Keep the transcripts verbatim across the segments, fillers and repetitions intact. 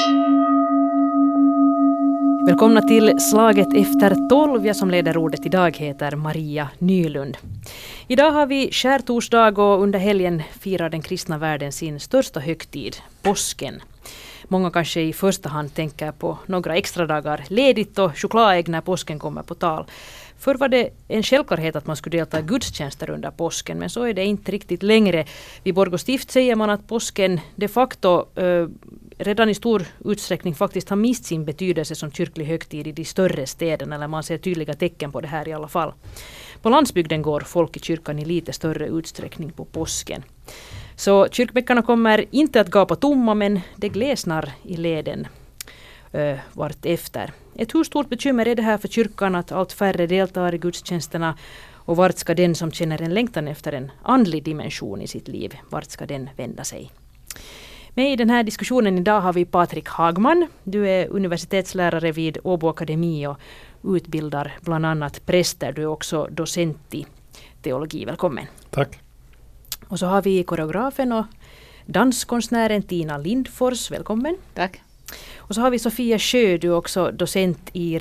Välkomna till Slaget efter tolv. Jag som leder ordet idag heter Maria Nylund. Idag har vi skärtorsdag och under helgen firar den kristna världen sin största högtid, påsken. Många kanske i första hand tänker på några extra dagar ledigt och chokladägg när påsken kommer på tal. Förr var det en självklarhet att man skulle delta i gudstjänster under påsken, men så är det inte riktigt längre. Vid Borgå stift säger man att påsken de facto eh, redan i stor utsträckning faktiskt har mist sin betydelse som kyrklig högtid i de större städerna, eller man ser tydliga tecken på det här i alla fall. På landsbygden går folk i kyrkan i lite större utsträckning på påsken. Så kyrkbäckarna kommer inte att gapa tomma, men det glesnar i leden uh, vart efter. Ett hur stort bekymmer är det här för kyrkan att allt färre deltar i gudstjänsterna, och vart ska den som känner en längtan efter en andlig dimension i sitt liv, vart ska den vända sig? Med i den här diskussionen idag har vi Patrik Hagman. Du är universitetslärare vid Åbo Akademi och utbildar bland annat präster. Du är också docent i teologi. Välkommen. Tack. Och så har vi koreografen och danskonstnären Tina Lindfors. Välkommen. Tack. Och så har vi Sofia Sjö. Du är också docent i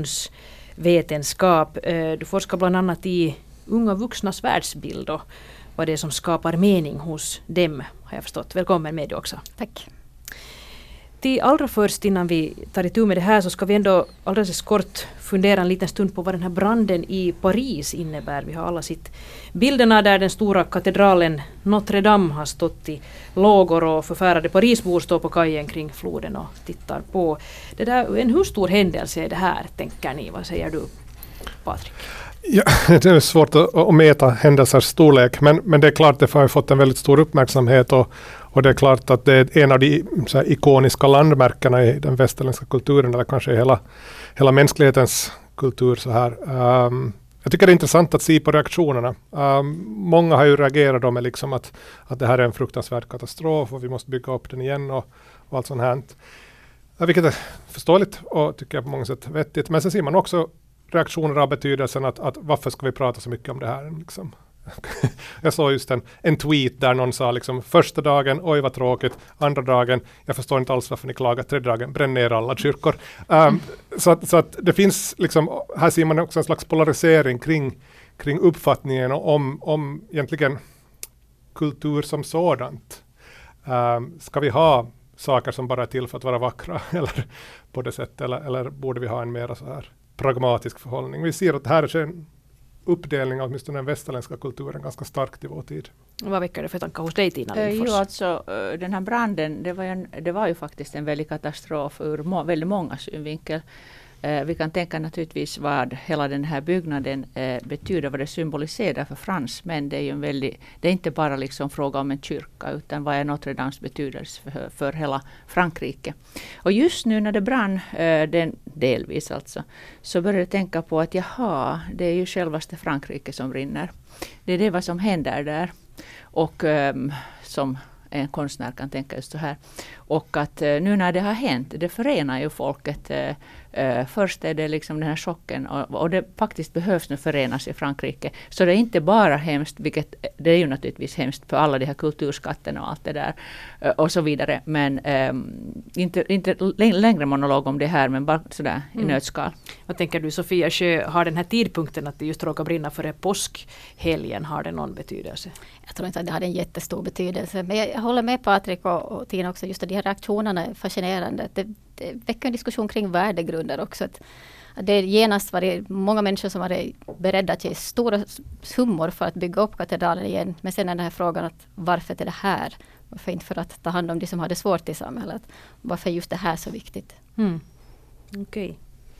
religionsvetenskap. Du forskar bland annat i unga vuxnas världsbild och vad det är som skapar mening hos dem, har jag förstått. Välkommen med dig också. Tack. Till allra först innan vi tar itu med det här så ska vi ändå alldeles kort fundera en liten stund på vad den här branden i Paris innebär. Vi har alla sett bilderna där den stora katedralen Notre Dame har stått i lågor och förfärade Parisbor står på kajen kring floden och tittar på. Det där, en hur stor händelse är det här, tänker ni? Vad säger du, Patrik? Ja, det är svårt att, att mäta händelsers storlek, men, men det är klart att det har fått en väldigt stor uppmärksamhet och, och det är klart att det är en av de så här, ikoniska landmärkena i den västerländska kulturen eller kanske hela, hela mänsklighetens kultur. Så här. Um, jag tycker det är intressant att se på reaktionerna. Um, många har ju reagerat då med liksom att, att det här är en fruktansvärd katastrof och vi måste bygga upp den igen och, och allt sånt här. Ja, vilket är förståeligt och tycker jag på många sätt vettigt. Men sen ser man också reaktioner av betydelsen att, att varför ska vi prata så mycket om det här? Liksom. Jag såg just en, en tweet där någon sa liksom, första dagen, oj vad tråkigt, andra dagen, jag förstår inte alls varför ni klagar, tredje dagen, bränn ner alla kyrkor. Um, så, att, så att det finns, liksom, här ser man också en slags polarisering kring, kring uppfattningen om, om egentligen kultur som sådant. Um, ska vi ha saker som bara är till för att vara vackra eller på det sättet, eller, eller borde vi ha en mer så här pragmatisk förhållning? Vi ser att det här är en uppdelning av åtminstone den västerländska kulturen ganska starkt i vår tid. Vad väcker det för tankar hos dig, Tina Uh, Lindfors? jo, alltså, uh, den här branden, det var, en, det var ju faktiskt en väldig katastrof ur må, väldigt många synvinkel. Uh, vi kan tänka naturligtvis vad hela den här byggnaden uh, betyder, vad det symboliserar för fransmän. Det är ju en väldigt, det är inte bara liksom fråga om en kyrka, utan vad är Notre Dames betydelse för, för hela Frankrike. Och just nu när det brann, uh, den, delvis alltså, så började jag tänka på att jaha, det är ju självaste Frankrike som brinner. Det är det vad som händer där. Och um, som en konstnär kan tänka just så här. Och att uh, nu när det har hänt, det förenar ju folket. Uh, uh, först är det liksom den här chocken och, och det faktiskt behövs nu förenas i Frankrike. Så det är inte bara hemskt, vilket det är ju naturligtvis hemskt för alla de här kulturskatterna och allt det där uh, och så vidare. Men um, inte, inte längre monolog om det här, men bara sådär mm. i nötskal. Vad tänker du, Sofia Sjö, har den här tidpunkten att det just råkar brinna före påskhelgen, har det någon betydelse? Jag tror inte att det hade en jättestor betydelse. Men jag, jag håller med Patrik och, och Tina också. Just att de här reaktionerna är fascinerande. Det, det väcker en diskussion kring värdegrunder också. Att, att det genast var många människor som var beredda att ge stora summor för att bygga upp katedralen igen. Men sen är den här frågan att varför är det här? Varför inte för att ta hand om de som har det svårt i samhället? Varför är just det här så viktigt? Mm. Okej. Okay.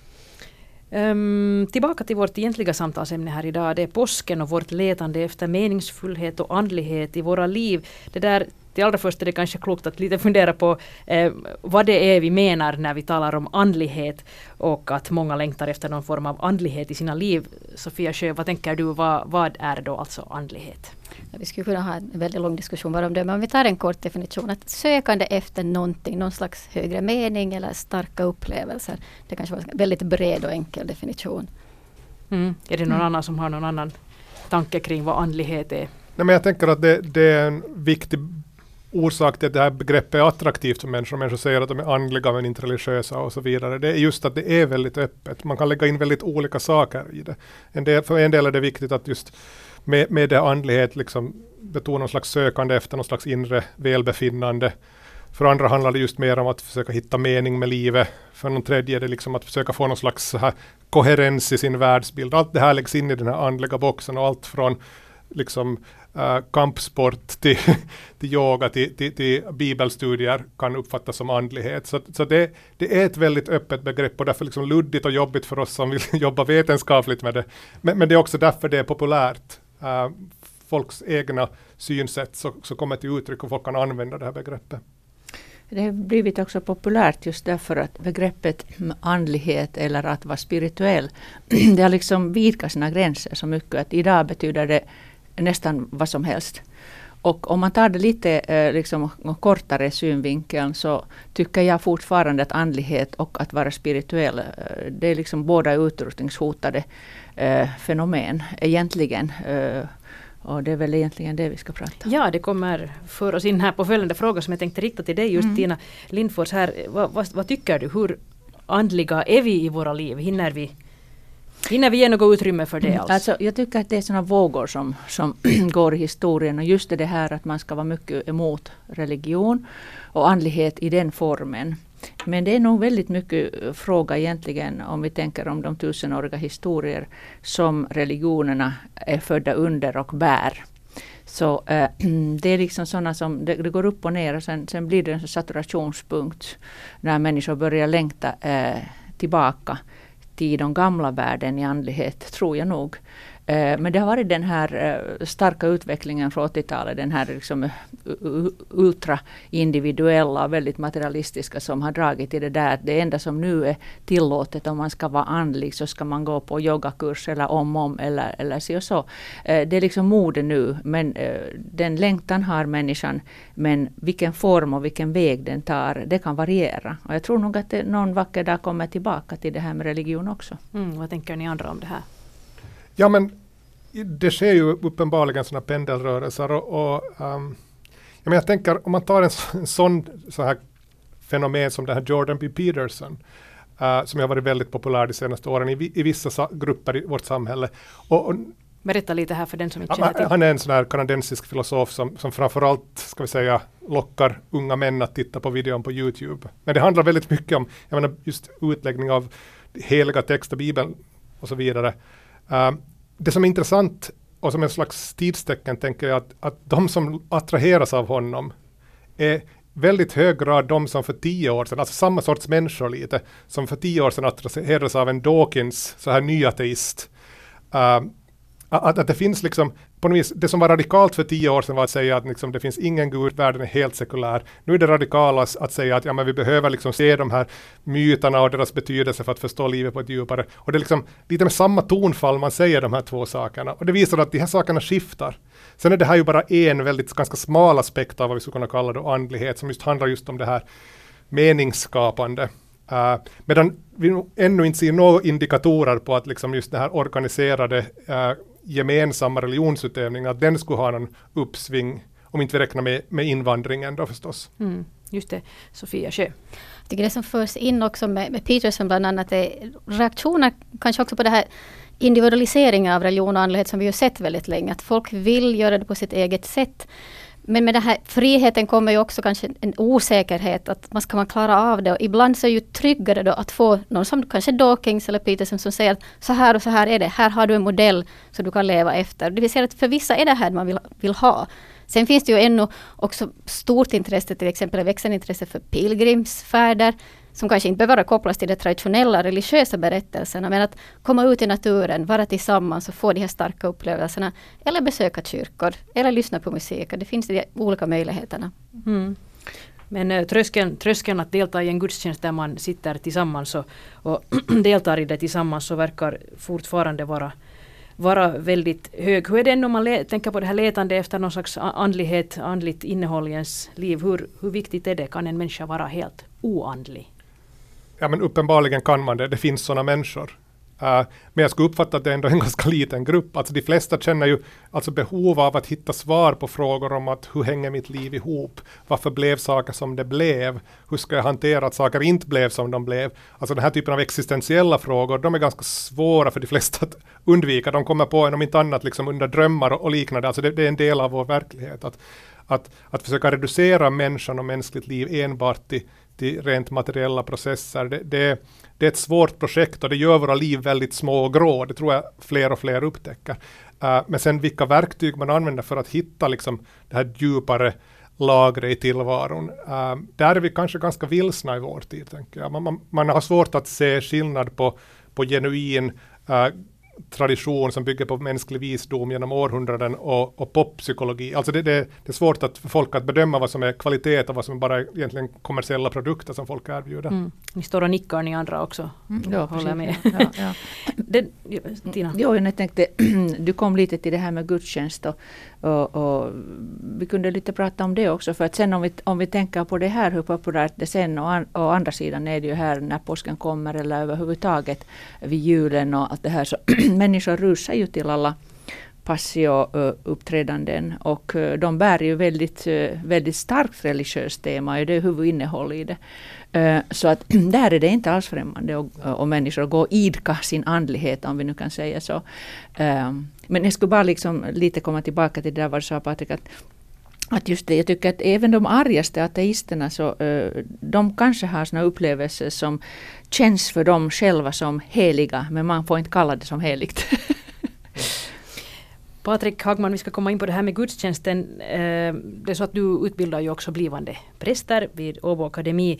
Um, tillbaka till vårt egentliga samtalsämne här idag. Det är påsken och vårt letande efter meningsfullhet och andlighet i våra liv. Det där, till allra först är det kanske klokt att lite fundera på eh, vad det är vi menar när vi talar om andlighet och att många längtar efter någon form av andlighet i sina liv. Sofia Sjö, vad tänker du? Vad, vad är då alltså andlighet? Ja, vi skulle kunna ha en väldigt lång diskussion bara om det, men om vi tar en kort definition. Att sökande efter någonting, någon slags högre mening eller starka upplevelser. Det kanske var en väldigt bred och enkel definition. Mm. Är det någon mm. annan som har någon annan tanke kring vad andlighet är? Nej, men jag tänker att det, det är en viktig orsak till att det här begreppet är attraktivt för människor. Människor säger att de är andliga men inte religiösa och så vidare. Det är just att det är väldigt öppet. Man kan lägga in väldigt olika saker i det. En del, för en del är det viktigt att just med, med det andlighet liksom betona någon slags sökande efter någon slags inre välbefinnande. För andra handlar det just mer om att försöka hitta mening med livet. För någon tredje är det liksom att försöka få någon slags så här koherens i sin världsbild. Allt det här läggs in i den här andliga boxen och allt från liksom Uh, kampsport till, till yoga till, till, till bibelstudier kan uppfattas som andlighet. Så, så det, det är ett väldigt öppet begrepp och därför liksom luddigt och jobbigt för oss som vill jobba vetenskapligt med det. Men, men det är också därför det är populärt. Uh, folks egna synsätt så, så kommer till uttryck och folk kan använda det här begreppet. Det har blivit också populärt just därför att begreppet andlighet eller att vara spirituell, det har liksom vidgat sina gränser så mycket att idag betyder det nästan vad som helst. Och om man tar det lite eh, liksom, kortare synvinkeln så tycker jag fortfarande att andlighet och att vara spirituell, eh, det är liksom båda utrotningshotade eh, fenomen egentligen. Eh, och det är väl egentligen det vi ska prata om. Ja, det kommer för oss in här på följande fråga som jag tänkte rikta till dig just mm. Tina Lindfors här. Vad, vad, vad tycker du? Hur andliga är vi i våra liv? Hinner vi Hinner vi ge något utrymme för det alls? Alltså, jag tycker att det är sådana vågor som, som går i historien. Och just det här att man ska vara mycket emot religion och andlighet i den formen. Men det är nog väldigt mycket fråga egentligen om vi tänker om de tusenåriga historier som religionerna är födda under och bär. Så äh, det är liksom sådana som, det, det går upp och ner och sen, sen blir det en saturationspunkt när människor börjar längta äh, tillbaka till de gamla världen i andlighet, tror jag nog. Eh, men det har varit den här eh, starka utvecklingen från åttiotalet, den här liksom, uh, ultra-individuella, väldigt materialistiska som har dragit i det där. Det enda som nu är tillåtet om man ska vara andlig så ska man gå på yogakurs eller om om eller, eller så och så. Eh, det är liksom mode nu, men eh, den längtan har människan, men vilken form och vilken väg den tar, det kan variera. Och jag tror nog att det, någon vacker dag kommer tillbaka till det här med religion också. Mm, vad tänker ni andra om det här? Ja, men det sker ju uppenbarligen sådana pendelrörelser och, och um, jag, menar, jag tänker om man tar en, en sån så här fenomen som det här Jordan B. Peterson uh, som har varit väldigt populär de senaste åren i, i vissa sa- grupper i vårt samhälle. Och, och, Berätta lite här för den som inte känner till. Han är en sån här kanadensisk filosof som, som framförallt ska vi säga, lockar unga män att titta på videon på YouTube. Men det handlar väldigt mycket om jag menar, just utläggning av heliga texter, Bibeln och så vidare. Uh, det som är intressant och som en slags tidstecken tänker jag att, att de som attraheras av honom är väldigt hög grad de som för tio år sedan, alltså samma sorts människor lite, som för tio år sedan attraheras av en Dawkins, så här nyateist. Uh, att, att det finns liksom, på något vis, det som var radikalt för tio år sedan var att säga att liksom, det finns ingen gud, världen är helt sekulär. Nu är det radikalt att säga att ja, men vi behöver liksom se de här myterna och deras betydelse för att förstå livet på ett djupare. Och det är liksom lite med samma tonfall man säger de här två sakerna. Och det visar att de här sakerna skiftar. Sen är det här ju bara en väldigt ganska smal aspekt av vad vi skulle kunna kalla då andlighet som just handlar just om det här meningsskapande. Uh, medan vi ännu inte ser några indikatorer på att liksom just det här organiserade uh, gemensamma religionsutövningen, att den skulle ha någon uppsving, om inte vi räknar med, med invandringen då förstås. Mm, just det, Sofia Sjö. Jag tycker det som förs in också med, med Peterson bland annat är reaktioner kanske också på det här individualiseringen av religion och andlighet som vi har sett väldigt länge. Att folk vill göra det på sitt eget sätt. Men med den här friheten kommer ju också kanske en osäkerhet att man ska man klara av det. Och ibland så är det ju tryggare då att få någon som kanske Dawkins eller Peterson som säger att så här och så här är det. Här har du en modell som du kan leva efter. Det vill säga att för vissa är det här man vill, vill ha. Sen finns det ju ännu också stort intresse, till exempel växande intresse för pilgrimsfärder som kanske inte behöver kopplas till de traditionella religiösa berättelserna, men att komma ut i naturen, vara tillsammans och få de här starka upplevelserna, eller besöka kyrkor, eller lyssna på musik. Det finns de olika möjligheterna. Mm. Men uh, tröskeln, tröskeln att delta i en gudstjänst där man sitter tillsammans och, och deltar i det tillsammans så verkar fortfarande vara vara väldigt hög. Hur är det om man le- tänker på det här letande efter någon slags andlighet, andligt innehåll i ens liv? Hur, hur viktigt är det? Kan en människa vara helt oandlig? Ja, men uppenbarligen kan man det. Det finns sådana människor. Uh, men jag skulle uppfatta att det är ändå en ganska liten grupp. Alltså de flesta känner ju alltså behov av att hitta svar på frågor om att hur hänger mitt liv ihop? Varför blev saker som det blev? Hur ska jag hantera att saker inte blev som de blev? Alltså den här typen av existentiella frågor, de är ganska svåra för de flesta att undvika. De kommer på en om inte annat liksom under drömmar och, och liknande. Alltså det, det är en del av vår verklighet. Att, att, att försöka reducera människan och mänskligt liv enbart till till rent materiella processer. Det, det, det är ett svårt projekt och det gör våra liv väldigt små och grå. Det tror jag fler och fler upptäcker. Uh, men sen vilka verktyg man använder för att hitta liksom, det här djupare lagret i tillvaron. Uh, där är vi kanske ganska vilsna i vår tid, tänker jag. Man, man, man har svårt att se skillnad på, på genuin uh, tradition som bygger på mänsklig visdom genom århundraden och, och poppsykologi. Alltså det, det, det är svårt att, för folk att bedöma vad som är kvalitet och vad som är bara egentligen kommersiella produkter som folk erbjuder. Mm. Ni står och nickar, ni andra också. Mm. Ja, håller med. Ja, ja. det, Tina? Jo, jag tänkte, du kom lite till det här med gudstjänst och, och, och vi kunde lite prata om det också, för att sen om vi, om vi tänker på det här, hur populärt det sen och, an, och andra sidan är det ju här när påsken kommer eller överhuvudtaget vid julen och allt det här, så människor rusar ju till alla passio-uppträdanden och de bär ju väldigt, väldigt starkt religiöst tema och det är huvudinnehåll i det. Så att där är det inte alls främmande och, och människor går och idka sin andlighet, om vi nu kan säga så. Men jag skulle bara liksom lite komma tillbaka till det där vad du sa, Patrik, att Att just det, jag tycker att även de argaste ateisterna, så, de kanske har såna upplevelser som känns för dem själva som heliga, men man får inte kalla det som heligt. Patrik Hagman, vi ska komma in på det här med gudstjänsten. Det är så att du utbildar ju också blivande präster vid Åbo Akademi.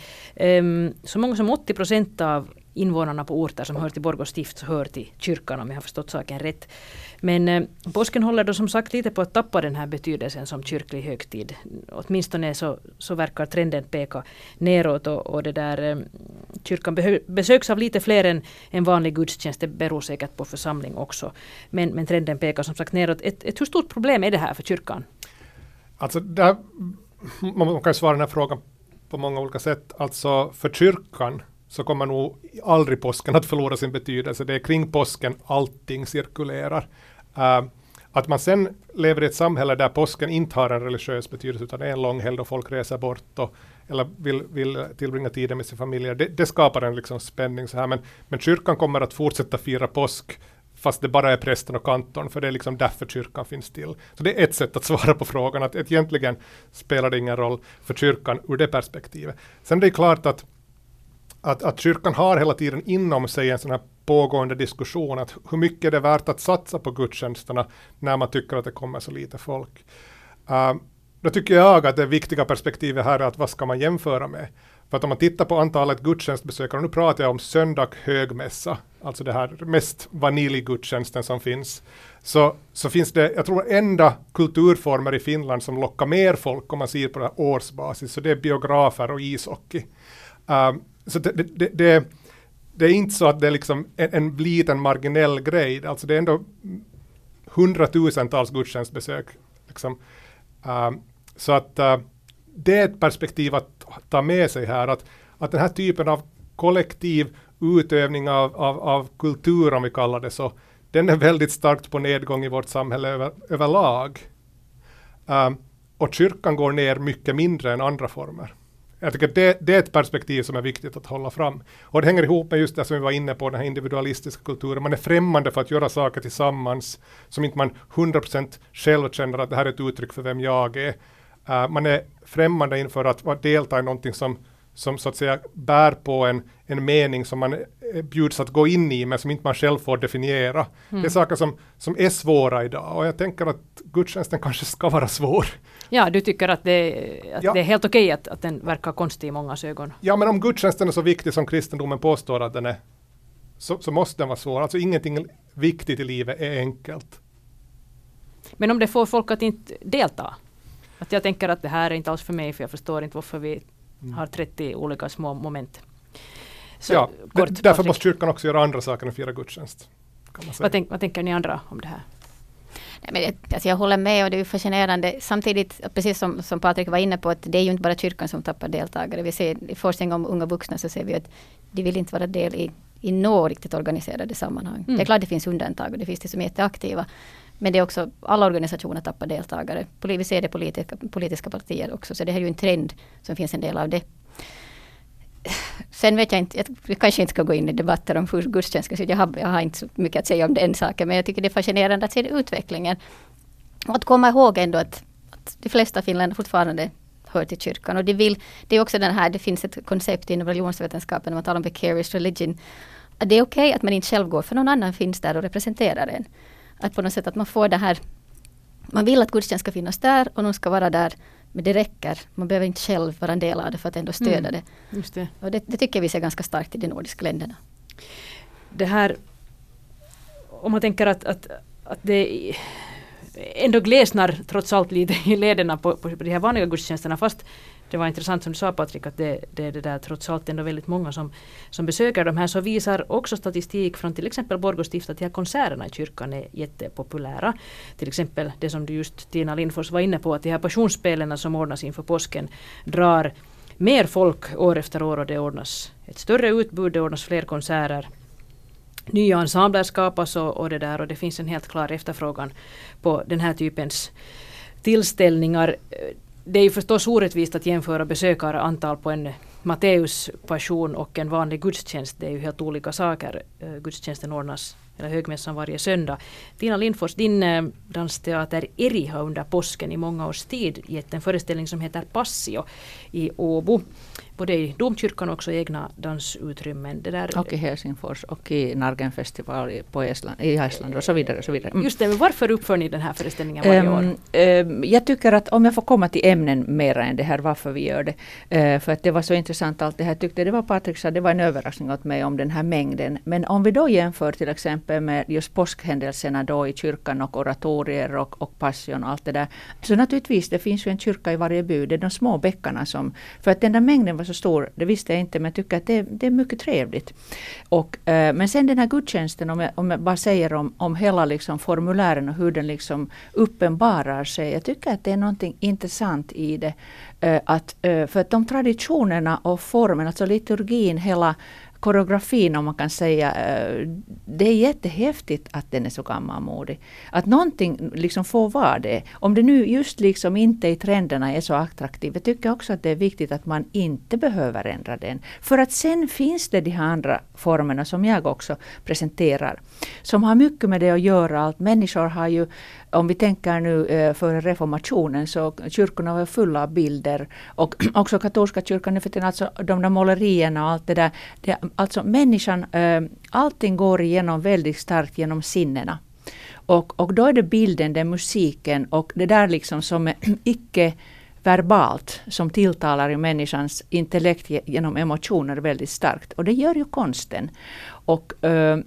Så många som åttio procent av invånarna på orter som hör till Borgå stift så hör till kyrkan, om jag har förstått saken rätt. Men eh, påsken håller då som sagt lite på att tappa den här betydelsen som kyrklig högtid. Åtminstone så, så verkar trenden peka neråt och, och det där, eh, kyrkan behö- besöks av lite fler än en vanlig gudstjänst. Det beror säkert på församling också. Men, men trenden pekar som sagt neråt. Ett, ett hur stort problem är det här för kyrkan? Alltså där, man kan svara den här frågan på många olika sätt. Alltså för kyrkan så kommer nog aldrig påsken att förlora sin betydelse. Det är kring påsken allting cirkulerar. Uh, att man sen lever i ett samhälle där påsken inte har en religiös betydelse utan det är en lång helg då folk reser bort och, eller vill, vill tillbringa tiden med sina familjer. Det, det skapar en liksom spänning så här. Men, men kyrkan kommer att fortsätta fira påsk fast det bara är prästen och kantorn, för det är liksom därför kyrkan finns till. Så det är ett sätt att svara på frågan, att egentligen spelar det ingen roll för kyrkan ur det perspektivet. Sen det är klart att Att, att kyrkan har hela tiden inom sig en sån här pågående diskussion att hur mycket är det värt att satsa på gudstjänsterna när man tycker att det kommer så lite folk. Uh, då tycker jag att det viktiga perspektivet här är att vad ska man jämföra med? För att om man tittar på antalet gudstjänstbesökare, och nu pratar jag om söndag högmässa, alltså det här mest vaniljgudstjänsten som finns, så, så finns det, jag tror, enda kulturformer i Finland som lockar mer folk om man ser på det här årsbasis, så det är biografer och ishockey. Uh, Så det, det, det, det är inte så att det är liksom en, en liten marginell grej. Alltså det är ändå hundratusentals gudstjänstbesök. Liksom. Uh, så att uh, det är ett perspektiv att ta med sig här. Att, att den här typen av kollektiv utövning av, av, av kultur, om vi kallar det så, den är väldigt starkt på nedgång i vårt samhälle över, överlag. Uh, och kyrkan går ner mycket mindre än andra former. Jag tycker det, det är ett perspektiv som är viktigt att hålla fram. Och det hänger ihop med just det som vi var inne på, den här individualistiska kulturen. Man är främmande för att göra saker tillsammans som inte man hundra procent själv känner att det här är ett uttryck för vem jag är. Uh, man är främmande inför att, att delta i någonting som, som så att säga bär på en, en mening som man bjuds att gå in i men som inte man själv får definiera. Mm. Det är saker som, som är svåra idag, och jag tänker att gudstjänsten kanske ska vara svår. Ja, du tycker att det, att ja. det är helt okej att, att den verkar konstig i mångas ögon. Ja, men om gudstjänsten är så viktig som kristendomen påstår att den är, så, så måste den vara svår. Alltså ingenting viktigt i livet är enkelt. Men om det får folk att inte delta? Att jag tänker att det här är inte alls för mig, för jag förstår inte varför vi mm. har trettio olika små moment. Så, ja, kort, d- därför Patrik. måste kyrkan också göra andra saker än fira gudstjänst. Kan man säga. Vad, tänk, vad tänker ni andra om det här? Nej, men jag, alltså jag håller med, och det är ju fascinerande. Samtidigt, precis som, som Patrik var inne på, att det är ju inte bara kyrkan som tappar deltagare. Vi ser i forskning om unga vuxna så ser vi att de vill inte vara del i, i några riktigt organiserade sammanhang. Mm. Det är klart det finns undantag och det finns det som är jätteaktiva. Men det är också, alla organisationer tappar deltagare. Vi ser det politiska, politiska partier också, så det här är ju en trend som finns en del av det. Sen vet jag inte, jag kanske inte ska gå in i debatter om hur gudstjänst ska se ut. Jag har, jag har inte så mycket att säga om den saken, men jag tycker det är fascinerande att se utvecklingen. Och att komma ihåg ändå att, att de flesta finländare fortfarande hör till kyrkan. Och de vill, det är också den här, det finns ett koncept inom religionsvetenskapen när man talar om vicarious religion. Att det är okej okay att man inte själv går, för någon annan finns där och representerar en. Att på något sätt att man får det här, man vill att gudstjänst ska finnas där och någon ska vara där, men det räcker. Man behöver inte själv vara en del av det för att ändå stödja mm, det. Just det. Och det, det tycker vi ser ganska starkt i de nordiska länderna. Det här, om man tänker att, att, att det ändå glesnar trots allt lite i lederna på, på de här vanliga gudstjänsterna, fast det var intressant som du sa, Patrik, att det, det, det där trots allt ändå väldigt många som, som besöker de här, så visar också statistik från till exempel Borgå stift att de här konserterna i kyrkan är jättepopulära. Till exempel det som du just, Tina Lindfors, var inne på, att de här passionsspelen som ordnas inför påsken drar mer folk år efter år, och det ordnas ett större utbud, det ordnas fler konserter. Nya ensembler skapas och, och det där, och det finns en helt klar efterfrågan på den här typens tillställningar. Det är ju förstås orättvist att jämföra besökarantal på en Matteus passion och en vanlig gudstjänst. Det är ju helt olika saker. Gudstjänsten ordnas, eller högmässan, varje söndag. Tina Lindfors, din eh, dansteater Eri har under påsken i många års tid gett en föreställning som heter Passio i Åbo. Både i domkyrkan och också egna dansutrymmen. Det där, och i Helsingfors och i Nargenfestival på Island, i Island och så vidare. Och så vidare. Mm. Just det, men varför uppför ni den här föreställningen varje um, år? Um, jag tycker att om jag får komma till ämnen mer än det här, varför vi gör det. Uh, för att det var så intressant allt det här. Tyckte det var Patrik sa, det var en överraskning åt mig om den här mängden. Men om vi då jämför till exempel med just påskhändelserna då i kyrkan och oratorier och, och passion och allt det där. Så naturligtvis, det finns ju en kyrka i varje by. Det är de små bäckarna som, för att den där mängden var så stor, det visste jag inte, men jag tycker att det, det är mycket trevligt. Och, eh, men sen den här gudstjänsten, om jag, om jag bara säger om, om hela liksom formulären och hur den liksom uppenbarar sig, jag tycker att det är någonting intressant i det. Eh, att, eh, för att de traditionerna och formen, alltså liturgin, hela koreografin, om man kan säga, det är jättehäftigt att den är så gammalmodig. Att någonting liksom får vara det. Om det nu just liksom inte i trenderna är så attraktivt, jag tycker också att det är viktigt att man inte behöver ändra den. För att sen finns det de här andra formerna som jag också presenterar, som har mycket med det att göra. Allt människor har ju, om vi tänker nu för reformationen, så kyrkorna var fulla av bilder, och också katolska kyrkan, för alltså de där målerierna och allt det där, det, alltså människan, allting går igenom väldigt starkt genom sinnena. Och, och då är det bilden, det är musiken och det där liksom som är icke verbalt, som tilltalar i människans intellekt genom emotioner väldigt starkt. Och det gör ju konsten. Och,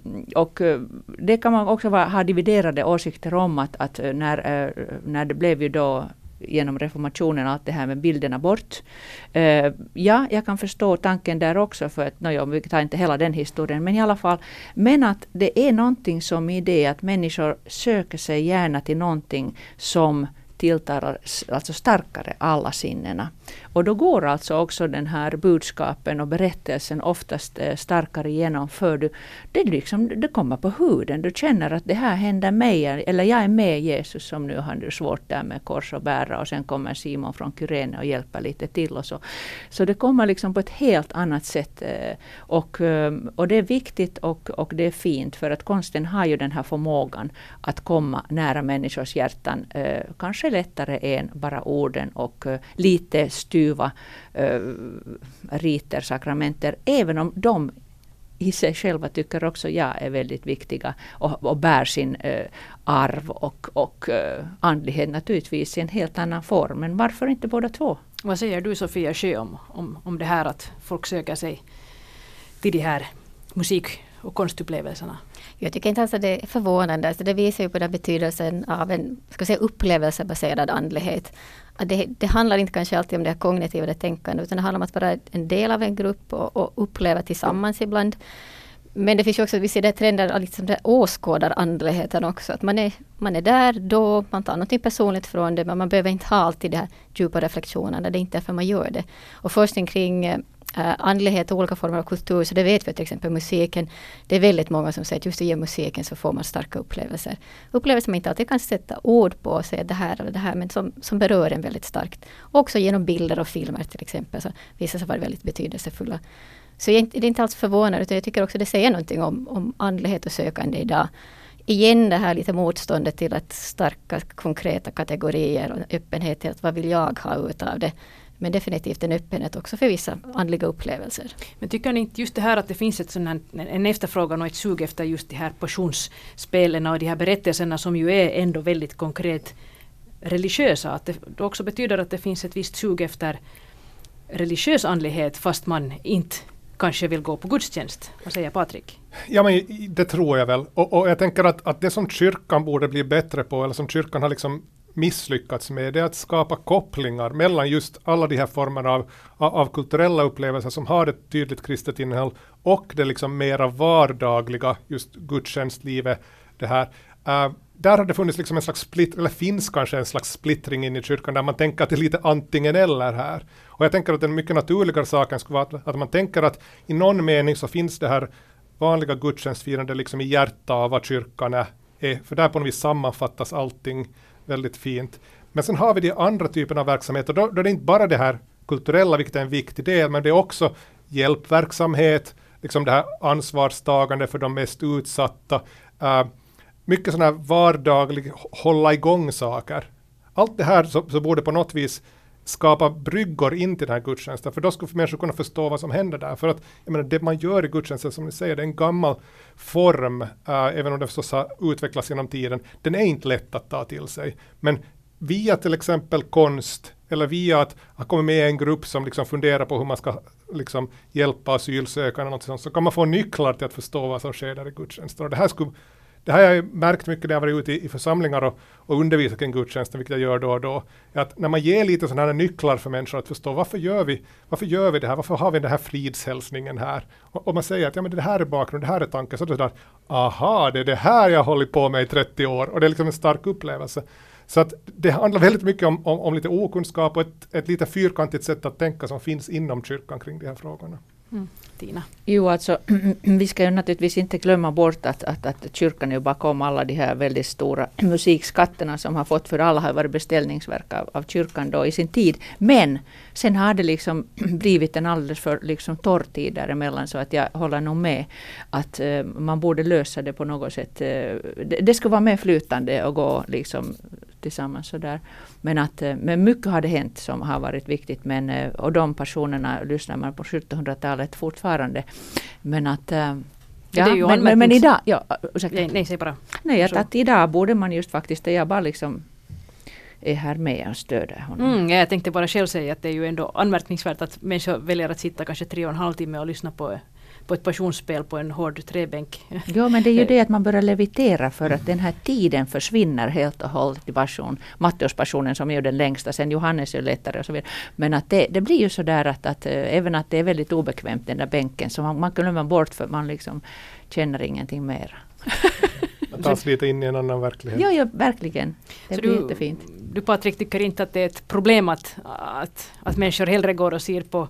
och det kan man också ha dividerade åsikter om, att, att när, när det blev ju då genom reformationen allt det här med bilderna bort. Uh, ja, jag kan förstå tanken där också, för att, no, vi tar inte hela den historien, men i alla fall, men att det är någonting som i det att människor söker sig gärna till någonting som tilltalar alltså starkare alla sinnena. Och då går alltså också den här budskapen och berättelsen oftast eh, starkare igenom, för du, det, liksom, det kommer på huden. Du känner att det här händer mig, eller jag är med Jesus som nu har det svårt där med kors och bära, och sen kommer Simon från Kyrene och hjälper lite till och så. Så det kommer liksom på ett helt annat sätt, eh, och, och det är viktigt och, och det är fint, för att konsten har ju den här förmågan att komma nära människors hjärtan, eh, kanske lättare än bara orden och uh, lite stuva uh, riter, sakramenter, även om de i sig själva tycker också jag är väldigt viktiga och, och bär sin uh, arv och, och uh, andlighet naturligtvis i en helt annan form. Men varför inte båda två? Vad säger du, Sofia Sjö, om, om, om det här att folk söker sig till de här musik- och konstupplevelserna? Jag tycker inte alls att det är förvånande. Alltså det visar ju på den betydelsen av en, ska säga, upplevelsebaserad andlighet. Att det, det handlar inte kanske alltid om det här kognitiva, det tänkande, utan det handlar om att vara en del av en grupp och, och uppleva tillsammans ibland. Men det finns ju också, vi ser det trender, liksom det åskådar andligheten också. Att man är, man är där då, man tar något personligt från det, men man behöver inte ha alltid det här djupa reflektionerna. Det är inte därför man gör det. Och forskning kring Uh, andlighet och olika former av kultur, så det vet vi till exempel musiken. Det är väldigt många som säger att just genom musiken så får man starka upplevelser. Upplevelser man inte alltid kan sätta ord på och säga det här eller det här, men som, som berör en väldigt starkt. Också genom bilder och filmer till exempel så visar sig vara väldigt betydelsefulla. Så jag, det är inte alls förvånande, utan jag tycker också det säger någonting om, om andlighet och sökande idag. Igen det här lite motståndet till att starka konkreta kategorier och öppenhet till att vad vill jag ha ut av det. Men definitivt en öppenhet också för vissa andliga upplevelser. Men tycker ni inte just det här att det finns ett sån här, en efterfrågan och ett sug efter just de här passionsspelen och de här berättelserna som ju är ändå väldigt konkret religiösa, att det också betyder att det finns ett visst sug efter religiös andlighet fast man inte kanske vill gå på gudstjänst? Vad säger Patrik? Ja, men det tror jag väl. Och, och jag tänker att, att det som kyrkan borde bli bättre på, eller som kyrkan har liksom misslyckats med, det är att skapa kopplingar mellan just alla de här formerna av, av kulturella upplevelser som har ett tydligt kristet innehåll och det liksom mera vardagliga just gudstjänstlivet. Det här. Uh, där har det funnits liksom en slags split, eller finns kanske en slags splittring in i kyrkan där man tänker att det är lite antingen eller här. Och jag tänker att den mycket naturligare saken skulle vara att, att man tänker att i någon mening så finns det här vanliga gudstjänstfirande liksom i hjärta av vad kyrkan är. För där på något vis sammanfattas allting väldigt fint. Men sen har vi de andra typerna av verksamheter. Då, då är det inte bara det här kulturella, vilket är en viktig del, men det är också hjälpverksamhet, liksom det här ansvarstagande för de mest utsatta. Uh, mycket sådana här vardagliga hålla igång saker. Allt det här så, så borde på något vis skapa bryggor in till den här gudstjänsten, för då skulle människor kunna förstå vad som händer där. För att jag menar, det man gör i gudstjänsten, som ni säger, det är en gammal form, uh, även om det förstås har utvecklats genom tiden. Den är inte lätt att ta till sig. Men via till exempel konst, eller via att ha kommit med i en grupp som liksom funderar på hur man ska liksom hjälpa asylsökande, något sånt, så kan man få nycklar till att förstå vad som sker där i gudstjänsten. Och det här skulle Det här har jag märkt mycket när jag varit ute i, i församlingar och, och undervisat kring gudstjänsten, vilket jag gör då och då. Att när man ger lite sådana här nycklar för människor att förstå varför gör vi, varför gör vi det här, varför har vi den här fridshälsningen här? Och, och man säger att ja, men det här är bakgrunden, det här är tanken, så är det där, aha, det är det här jag har hållit på med i trettio år, och det är liksom en stark upplevelse. Så att det handlar väldigt mycket om, om, om lite okunskap och ett, ett lite fyrkantigt sätt att tänka som finns inom kyrkan kring de här frågorna. Mm. Tina? Jo, alltså vi ska ju naturligtvis inte glömma bort att, att, att kyrkan är bakom alla de här väldigt stora musikskatterna som har fått, för alla har varit beställningsverk av, av kyrkan då i sin tid. Men sen har det liksom blivit en alldeles för liksom torr tid däremellan, så att jag håller nog med att uh, man borde lösa det på något sätt. Uh, det, det ska vara mer flytande och gå liksom tillsammans sådär. Men, att, men mycket har det hänt som har varit viktigt, men, och de personerna lyssnar man på sjuttonhundratalet fortfarande. Men att ja, men, men, men idag ja, nej, nej, säg bara. Nej, att, att idag borde man just faktiskt, jag bara liksom är här med och stöder honom. Mm, jag tänkte bara själv säga att det är ju ändå anmärkningsvärt att människor väljer att sitta kanske tre och en halv timme och lyssna på på ett passionsspel på en hård träbänk. Ja, men det är ju det att man börjar levitera, för att den här tiden försvinner helt och hållet i passion. Matteuspassionen som är ju den längsta, sen Johannes är lättare och så vidare. Men att det, det blir ju så där att, att även att det är väldigt obekvämt den där bänken, så man, man glömmer bort för man liksom känner ingenting mer. Man tas lite in i en annan verklighet. Ja, ja, verkligen. Det så blir du, jättefint. Du Patrik tycker inte att det är ett problem att, att, att människor hellre går och ser på,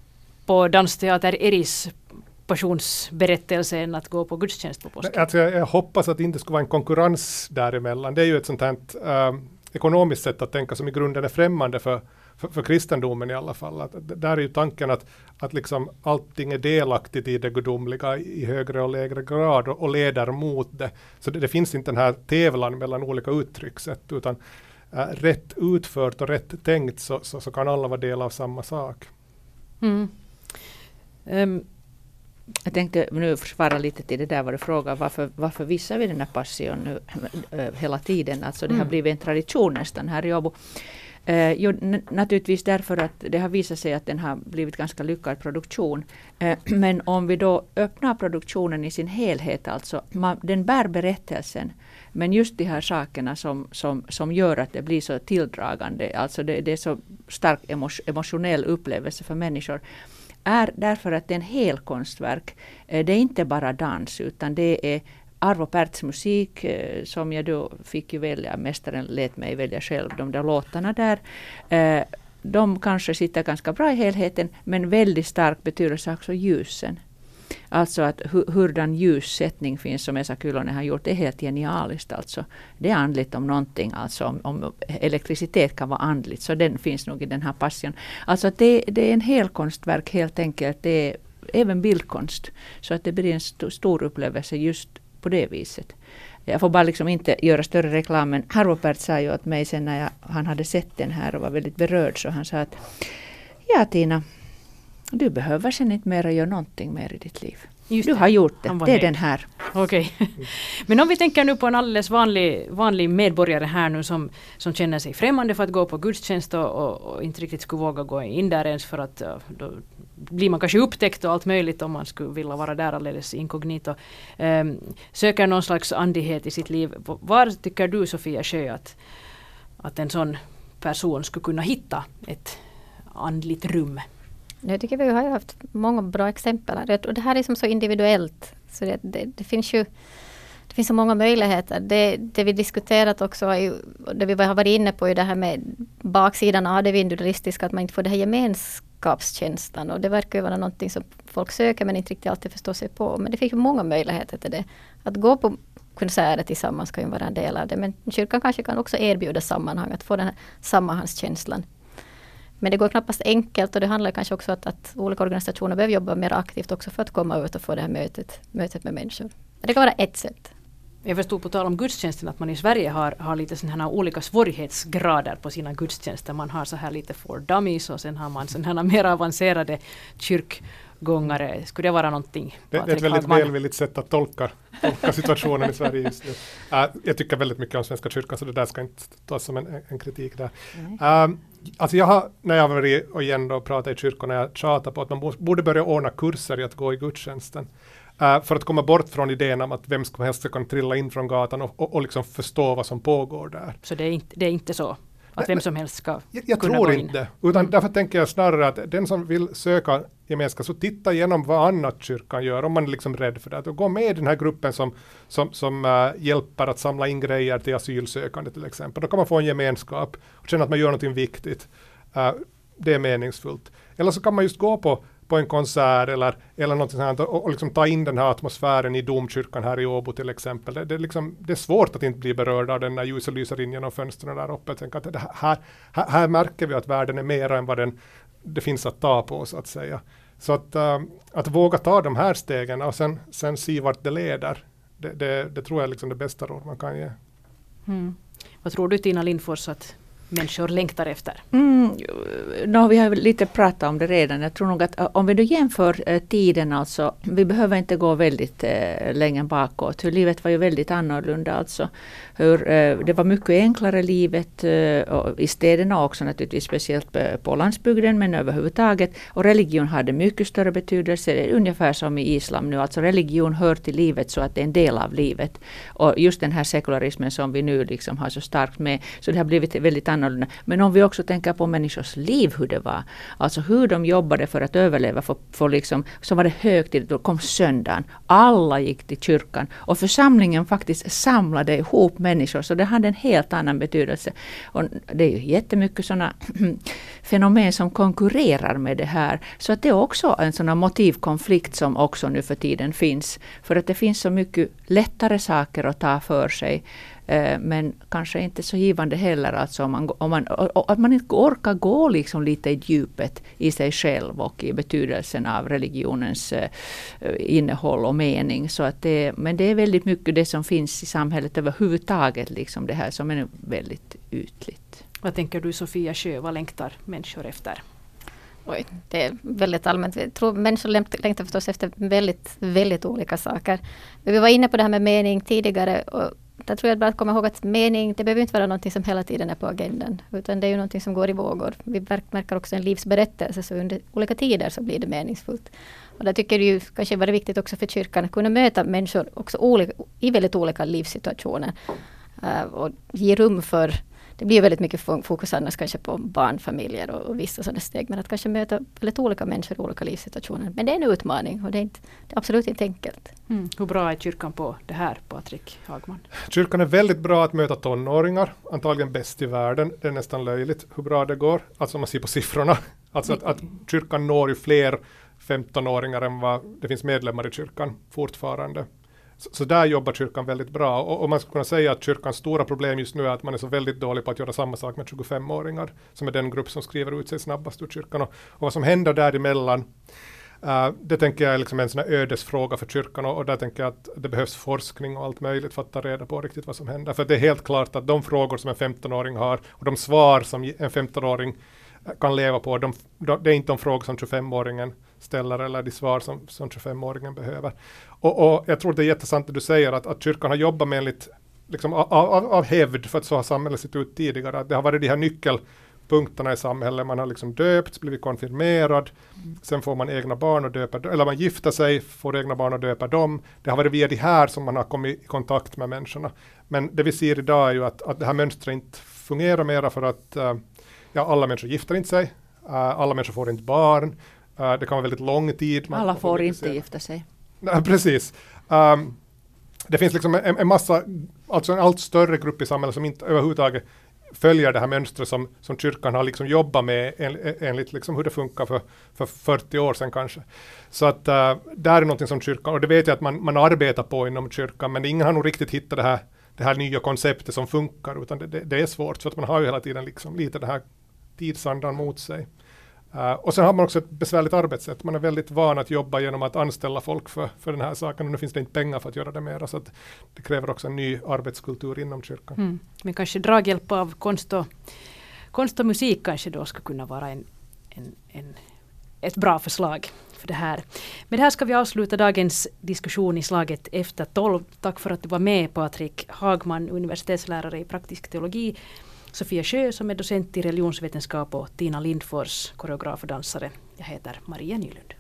på dansteater Eris passionsberättelse än att gå på gudstjänst på påsken? Alltså jag, jag hoppas att det inte ska vara en konkurrens däremellan. Det är ju ett sånt här äh, ekonomiskt sätt att tänka som i grunden är främmande för, för, för kristendomen i alla fall. Att, där är ju tanken att, att liksom allting är delaktigt i det gudomliga i högre och lägre grad och, och leder mot det. Så det, det finns inte den här tävlan mellan olika uttryckssätt, utan äh, rätt utfört och rätt tänkt så, så, så kan alla vara del av samma sak. Mm. Um. Jag tänkte nu svara lite till det där vad du frågar. Varför, varför visar vi den här passion nu äh, hela tiden? Alltså det har blivit en tradition nästan här i Åbo. Eh, jo, n- naturligtvis därför att det har visat sig att den har blivit ganska lyckad produktion. Eh, men om vi då öppnar produktionen i sin helhet, alltså man, den bär berättelsen. Men just de här sakerna som, som, som gör att det blir så tilldragande, alltså det, det är så stark emo- emotionell upplevelse för människor, är därför att det är en hel konstverk. Det är inte bara dans, utan det är Arvo Pärts musik som jag då fick ju välja. Mästaren lät mig välja själv de där låtarna där. de kanske sitter ganska bra i helheten, men väldigt stark betydelse också ljusen. Alltså att hu- hurdan ljussättning finns som Esa Kyllönen har gjort, det är helt genialiskt. Alltså. Det är andligt om någonting, alltså om, om elektricitet kan vara andligt, så den finns nog i den här passion. Alltså att det, det är en hel konstverk helt enkelt, det är även bildkonst, så att det blir en st- stor upplevelse just på det viset. Jag får bara liksom inte göra större reklam, men Harvopert sa ju åt mig sen när jag, han hade sett den här och var väldigt berörd, så han sa att ja Tina, du behöver sen inte mer göra någonting mer i ditt liv. Just du har gjort det, det är nöjd. Den här. Okej. Okay. Men om vi tänker nu på en alldeles vanlig, vanlig medborgare här nu som, som känner sig främmande för att gå på gudstjänst och, och, och inte riktigt skulle våga gå in där ens för att då blir man kanske upptäckt och allt möjligt om man skulle vilja vara där alldeles inkognito. Um, söker någon slags andlighet i sitt liv. Var tycker du, Sofia Sjö, att, att en sån person skulle kunna hitta ett andligt rum? Jag tycker vi har haft många bra exempel här. Och det här är som så individuellt. Så det, det, det finns ju det finns så många möjligheter. Det, det vi diskuterat också, är ju, det vi har varit inne på, är det här med baksidan av det individualistiska, att man inte får det här gemenskapskänslan. Och det verkar ju vara någonting som folk söker men inte riktigt alltid förstår sig på. Men det finns ju många möjligheter till det. Att gå på konserter tillsammans kan ju vara en del av det. Men kyrkan kanske kan också erbjuda sammanhang, att få den här sammanhangskänslan. Men det går knappast enkelt, och det handlar kanske också om att, att olika organisationer behöver jobba mer aktivt också för att komma ut och få det här mötet, mötet med människor. Det kan vara ett sätt. Jag förstod på tal om gudstjänsten att man i Sverige har, har lite sådana här olika svårighetsgrader på sina gudstjänster. Man har så här lite for dummies och sen har man sådana här mer avancerade kyrkgångare. Skulle det vara någonting? Det, det är ett väldigt Hagman. välvilligt sätt att tolka, tolka situationen i Sverige just nu. Uh, jag tycker väldigt mycket om Svenska kyrkan, så det där ska inte tas som en, en kritik där. Um, alltså jag har, när jag har varit och igen då pratat i kyrkan, när jag tjatar på att man borde börja ordna kurser i att gå i gudstjänsten. Uh, för att komma bort från idén om att vem som helst ska kunna trilla in från gatan och, och, och liksom förstå vad som pågår där. Så det är inte, det är inte så? Att vem som helst ska jag, jag kunna tror gå in. Inte. Utan mm. därför tänker jag snarare att den som vill söka gemenskap, så titta igenom vad annat kyrkan gör, om man är liksom rädd för det. Och gå med i den här gruppen som, som, som uh, hjälper att samla in grejer till asylsökande till exempel. Då kan man få en gemenskap och känna att man gör något viktigt. Uh, det är meningsfullt. Eller så kan man just gå på på en konsert eller, eller något sånt och, och liksom ta in den här atmosfären i domkyrkan här i Åbo till exempel. Det, det, liksom, det är svårt att inte bli berörd av den när ljuset lyser in genom fönstren där uppe. Jag tänker att det här, här, här märker vi att världen är mer än vad den, det finns att ta på, så att säga. Så att, uh, att våga ta de här stegen och sen, sen se vart det leder, det, det, det tror jag är liksom det bästa råd man kan ge. Mm. Vad tror du, Tina Lindfors, att människor längtar efter? Mm, no, vi har lite pratat om det redan. Jag tror nog att om vi då jämför eh, tiden, alltså, vi behöver inte gå väldigt eh, länge bakåt. Hur livet var ju väldigt annorlunda. Alltså. Hur, eh, det var mycket enklare livet eh, och i städerna också naturligtvis, speciellt på, på landsbygden, men överhuvudtaget. Och religion hade mycket större betydelse, ungefär som i islam nu. Alltså religion hör till livet så att det är en del av livet. Och just den här sekularismen som vi nu liksom har så starkt med, så det har blivit väldigt annorlunda. Men om vi också tänker på människors liv, hur det var. Alltså hur de jobbade för att överleva. För, för liksom, så var det högtid, då kom söndagen. Alla gick till kyrkan. Och församlingen faktiskt samlade ihop människor. Så det hade en helt annan betydelse. Och det är ju jättemycket sådana fenomen som konkurrerar med det här. Så att det är också en sån här motivkonflikt som också nu för tiden finns. För att det finns så mycket lättare saker att ta för sig. Men kanske inte så givande heller, alltså om man, om man, att man inte orkar gå liksom lite i djupet i sig själv och i betydelsen av religionens uh, innehåll och mening. Så att det, men det är väldigt mycket det som finns i samhället överhuvudtaget, liksom det här som är väldigt ytligt. Vad tänker du, Sofia Sjö, vad längtar människor efter? Oj, det är väldigt allmänt. Jag tror människor längtar förstås efter väldigt, väldigt olika saker. Vi var inne på det här med mening tidigare, och jag tror jag bara att komma ihåg att mening, det behöver inte vara någonting som hela tiden är på agendan, utan det är ju någonting som går i vågor. Vi märker också en livsberättelse, så under olika tider så blir det meningsfullt. Och där tycker jag ju kanske var det viktigt också för kyrkan att kunna möta människor också olika, i väldigt olika livssituationer uh, och ge rum för det blir väldigt mycket fokus annars kanske på barnfamiljer och, och vissa sådana steg. Men att kanske möta väldigt olika människor i olika livssituationer. Men det är en utmaning och det är, inte, det är absolut inte enkelt. Mm. Hur bra är kyrkan på det här, Patrik Hagman? Kyrkan är väldigt bra att möta tonåringar. Antagligen bäst i världen. Det är nästan löjligt hur bra det går. Alltså om man ser på siffrorna. Alltså att, att kyrkan når ju fler femtonåringar än vad det finns medlemmar i kyrkan fortfarande. Så, så där jobbar kyrkan väldigt bra. Och, och man skulle kunna säga att kyrkans stora problem just nu är att man är så väldigt dålig på att göra samma sak med tjugofemåringar. Som är den grupp som skriver ut sig snabbast ur kyrkan. Och, och vad som händer däremellan, uh, det tänker jag är liksom en sån här ödesfråga för kyrkan. Och, och där tänker jag att det behövs forskning och allt möjligt för att ta reda på riktigt vad som händer. För det är helt klart att de frågor som en femtonåring har och de svar som en femtonåring kan leva på, de, de, det är inte de frågor som tjugofemåringen ställer eller de svar som, som tjugofemåringen behöver. Och, och jag tror det är jättesant det du säger att, att kyrkan har jobbat med enligt, liksom, av, av, av hävd, för att så har samhället sett ut tidigare. Att det har varit de här nyckelpunkterna i samhället. Man har liksom döpts, blivit konfirmerad, mm. sen får man egna barn och döper, eller man gifter sig, får egna barn och döper dem. Det har varit via det här som man har kommit i kontakt med människorna. Men det vi ser idag är ju att, att det här mönstret inte fungerar mera för att uh, ja, alla människor gifter inte sig, uh, alla människor får inte barn, uh, det kan vara väldigt lång tid. Man alla får, får inte gifta sig. Nej, precis. Um, det finns liksom en, en massa, alltså en allt större grupp i samhället som inte överhuvudtaget följer det här mönstret som, som kyrkan har liksom jobbat med en, enligt liksom hur det funkar för, för fyrtio år sedan kanske. Så att uh, där är någonting som kyrkan, och det vet jag att man, man arbetar på inom kyrkan, men ingen har nog riktigt hittat det här det här nya konceptet som funkar, utan det, det, det är svårt för att man har ju hela tiden liksom lite den här tidsandan mot sig. Uh, och sen har man också ett besvärligt arbetssätt. Man är väldigt van att jobba genom att anställa folk för, för den här saken, och nu finns det inte pengar för att göra det mer, så att det kräver också en ny arbetskultur inom kyrkan. Mm. Men kanske draghjälp av konst och, konst och musik kanske då ska kunna vara en, en, en, ett bra förslag för det här. Med det här ska vi avsluta dagens diskussion i slaget efter tolv. Tack för att du var med, Patrik Hagman, universitetslärare i praktisk teologi, Sofia Sjö som är docent i religionsvetenskap och Tina Lindfors, koreograf och dansare. Jag heter Maria Nylund.